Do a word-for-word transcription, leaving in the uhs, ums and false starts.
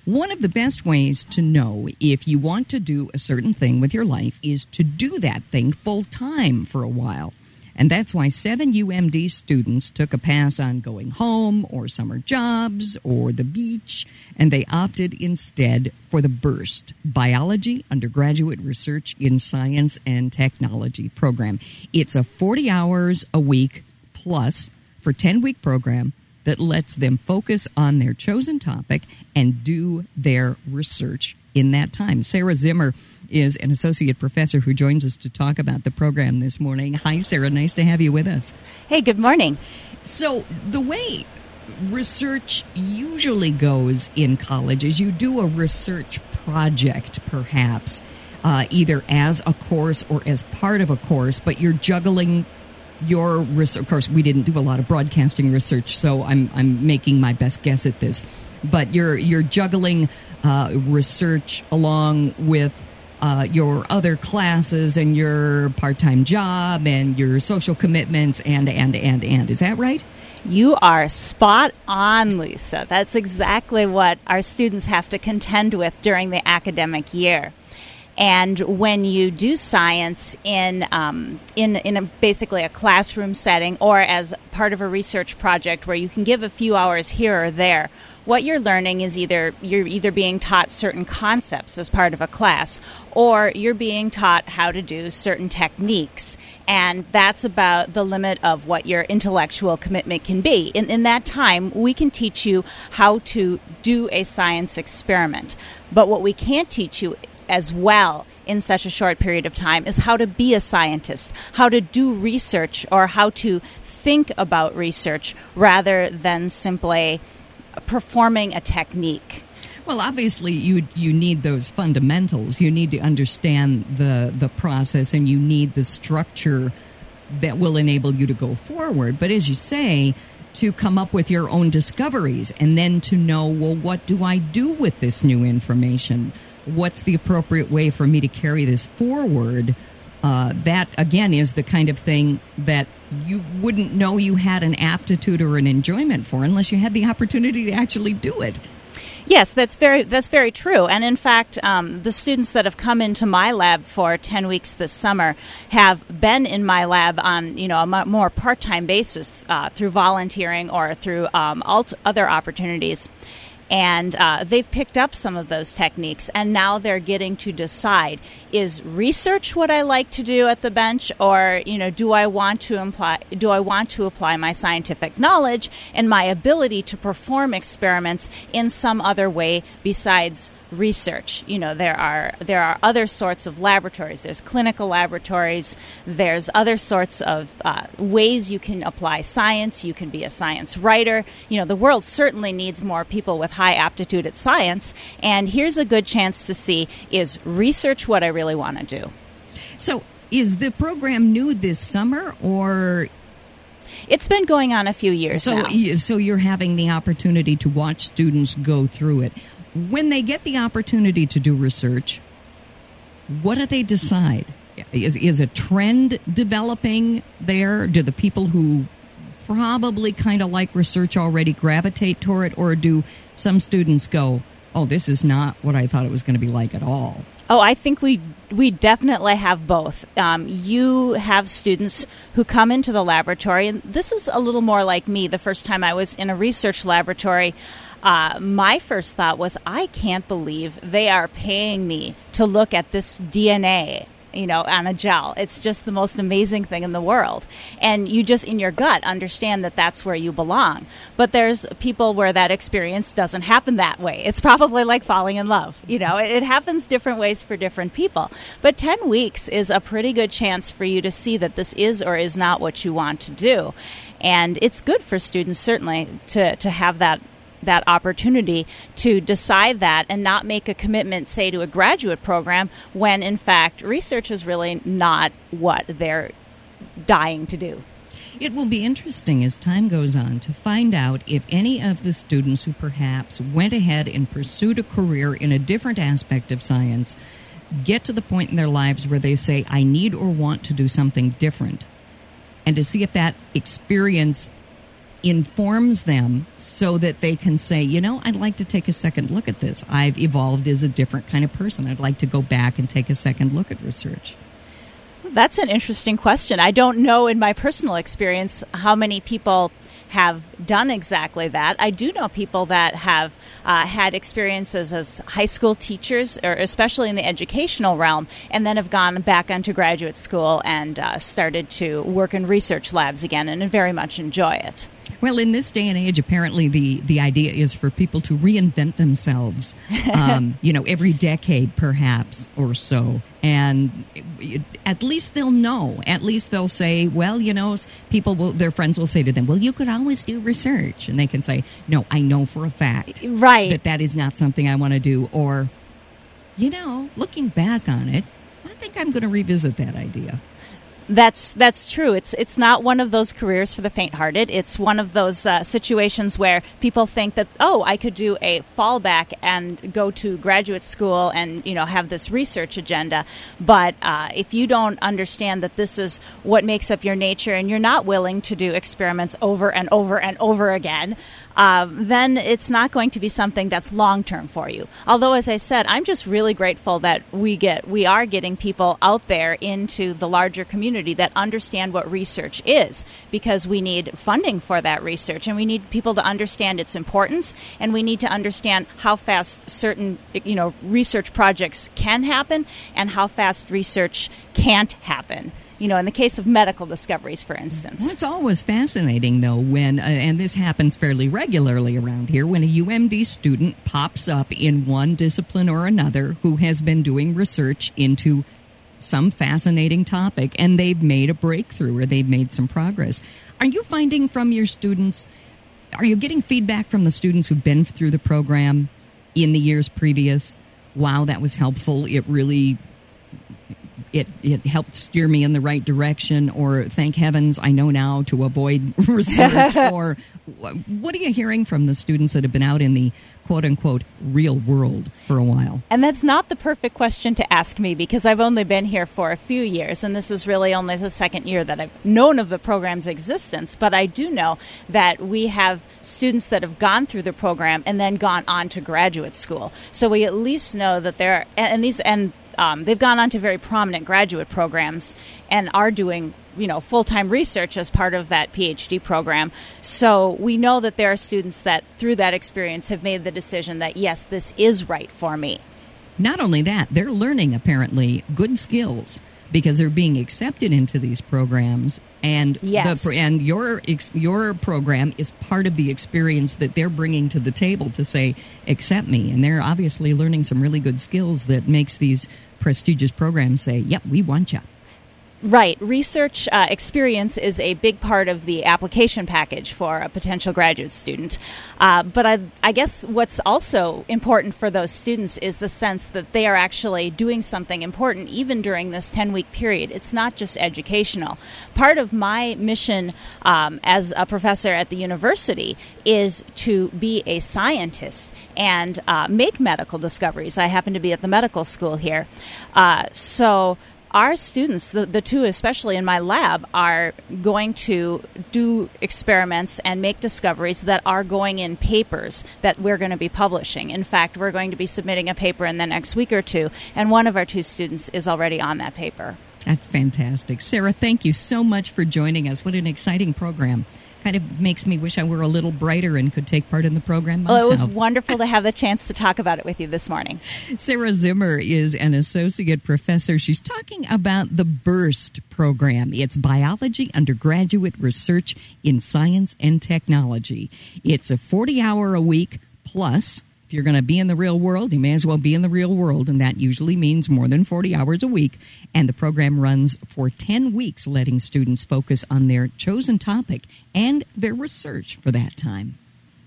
One of the best ways to know if you want to do a certain thing with your life is to do that thing full time for a while. And that's why seven U M D students took a pass on going home or summer jobs or the beach, and they opted instead for the BURST, Biology Undergraduate Research in Science and Technology program. It's a forty hours a week plus for ten-week program that lets them focus on their chosen topic and do their research in that time. Sarah Zimmer is an associate professor who joins us to talk about the program this morning. Hi, Sarah. Nice to have you with us. Hey, good morning. So the way research usually goes in college is you do a research project, perhaps, uh, either as a course or as part of a course, but you're juggling your research. Of course, we didn't do a lot of broadcasting research, so I'm I'm making my best guess at this. But you're you're juggling uh, research along with Uh, your other classes and your part-time job and your social commitments and, and, and, and. Is that right? You are spot on, Lisa. That's exactly what our students have to contend with during the academic year. And when you do science in um, in in a, basically a classroom setting or as part of a research project where you can give a few hours here or there, what you're learning is either you're either being taught certain concepts as part of a class, or you're being taught how to do certain techniques. And that's about the limit of what your intellectual commitment can be. In, in that time, we can teach you how to do a science experiment. But what we can't teach you as well in such a short period of time is how to be a scientist, how to do research, or how to think about research rather than simply performing a technique. Well, obviously, you you need those fundamentals. You need to understand the the process, and you need the structure that will enable you to go forward. But as you say, to come up with your own discoveries, and then to know, well, what do I do with this new information? What's the appropriate way for me to carry this forward? Uh, that, again, is the kind of thing that you wouldn't know you had an aptitude or an enjoyment for unless you had the opportunity to actually do it. Yes, that's very that's very true. And in fact, um, the students that have come into my lab for ten weeks this summer have been in my lab on, you know, a more part-time basis uh, through volunteering or through um, alt- other opportunities. And uh, they've picked up some of those techniques, and now they're getting to decide, is research what I like to do at the bench, or, you know, do I want to imply, do I want to apply my scientific knowledge and my ability to perform experiments in some other way besides research? You know, there are there are other sorts of laboratories. There's clinical laboratories. There's other sorts of uh, ways you can apply science. You can be a science writer. You know, the world certainly needs more people with high aptitude at science. And here's a good chance to see, is research what I really want to do? So is the program new this summer, or... It's been going on a few years so, now. So you're having the opportunity to watch students go through it. When they get the opportunity to do research, what do they decide? Is is a trend developing there? Do the people who probably kind of like research already gravitate toward it, or do some students go, oh, this is not what I thought it was going to be like at all? Oh, I think we we definitely have both. Um, you have students who come into the laboratory, and this is a little more like me. The first time I was in a research laboratory, uh, my first thought was, I can't believe they are paying me to look at this D N A, you know, on a gel. It's just the most amazing thing in the world. And you just, in your gut, understand that that's where you belong. But there's people where that experience doesn't happen that way. It's probably like falling in love. You know, it, it happens different ways for different people. But ten weeks is a pretty good chance for you to see that this is or is not what you want to do. And it's good for students, certainly, to, to have that that opportunity to decide that and not make a commitment, say, to a graduate program when, in fact, research is really not what they're dying to do. It will be interesting as time goes on to find out if any of the students who perhaps went ahead and pursued a career in a different aspect of science get to the point in their lives where they say, I need or want to do something different, and to see if that experience informs them so that they can say, you know, I'd like to take a second look at this. I've evolved as a different kind of person. I'd like to go back and take a second look at research. That's an interesting question. I don't know in my personal experience how many people have done exactly that. I do know people that have uh, had experiences as high school teachers, or especially in the educational realm, and then have gone back onto graduate school and uh, started to work in research labs again and very much enjoy it. Well, in this day and age, apparently the, the idea is for people to reinvent themselves, um, you know, every decade perhaps or so. And it, at least they'll know. At least they'll say, well, you know, people will, their friends will say to them, well, you could always do research. And they can say, no, I know for a fact right. that that is not something I want to do. Or, you know, looking back on it, I think I'm going to revisit that idea. That's that's true. It's it's not one of those careers for the faint-hearted. It's one of those uh, situations where people think that, oh, I could do a fallback and go to graduate school and, you know, have this research agenda. But uh, if you don't understand that this is what makes up your nature and you're not willing to do experiments over and over and over again, Um, then it's not going to be something that's long-term for you. Although, as I said, I'm just really grateful that we get we are getting people out there into the larger community that understand what research is, because we need funding for that research, and we need people to understand its importance, and we need to understand how fast certain, you know, research projects can happen and how fast research can't happen. You know, in the case of medical discoveries, for instance. Well, it's always fascinating, though, when, uh, and this happens fairly regularly around here, when a U M D student pops up in one discipline or another who has been doing research into some fascinating topic, and they've made a breakthrough or they've made some progress. Are you finding from your students, are you getting feedback from the students who've been through the program in the years previous? Wow, that was helpful. It really... It, it helped steer me in the right direction, or thank heavens I know now to avoid research, or what are you hearing from the students that have been out in the quote-unquote real world for a while? And that's not the perfect question to ask me, because I've only been here for a few years, and this is really only the second year that I've known of the program's existence. But I do know that we have students that have gone through the program and then gone on to graduate school. So we at least know that there are, and these and Um, they've gone on to very prominent graduate programs and are doing, you know, full-time research as part of that PhD program. So we know that there are students that, through that experience, have made the decision that, yes, this is right for me. Not only that, they're learning, apparently, good skills because they're being accepted into these programs. And yes. the and your your program is part of the experience that they're bringing to the table to say, accept me. And they're obviously learning some really good skills that makes these prestigious programs say, yep, we want you. Right. Research uh, experience is a big part of the application package for a potential graduate student. Uh, but I, I guess what's also important for those students is the sense that they are actually doing something important even during this ten-week period. It's not just educational. Part of my mission um, as a professor at the university is to be a scientist and uh, make medical discoveries. I happen to be at the medical school here. Uh, so... Our students, the, the two especially in my lab, are going to do experiments and make discoveries that are going in papers that we're going to be publishing. In fact, we're going to be submitting a paper in the next week or two, and one of our two students is already on that paper. That's fantastic. Sarah, thank you so much for joining us. What an exciting program. Kind of makes me wish I were a little brighter and could take part in the program myself. Well, it was wonderful to have the chance to talk about it with you this morning. Sarah Zimmer is an associate professor. She's talking about the BURST program. It's Biology Undergraduate Research in Science and Technology. It's a forty-hour-a-week plus. If you're going to be in the real world, you may as well be in the real world, and that usually means more than forty hours a week. And the program runs for ten weeks, letting students focus on their chosen topic and their research for that time.